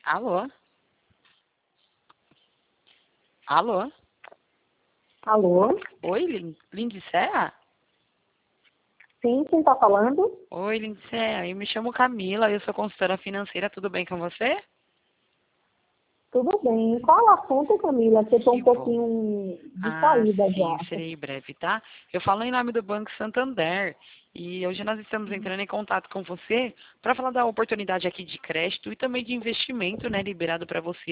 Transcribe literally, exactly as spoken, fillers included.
Alô? Alô? Alô? Oi, Lin- Lindicea? Sim, quem está falando? Oi, Lindicea. Eu me chamo Camila, eu sou consultora financeira, tudo bem com você? Tudo bem. Qual o assunto, Camila? Que eu estou Que um bom. pouquinho Ah, distraída sim, já. serei breve, tá? Eu falo em nome do Banco Santander e hoje nós estamos entrando em contato com você para falar da oportunidade aqui de crédito e também de investimento, né, liberado para você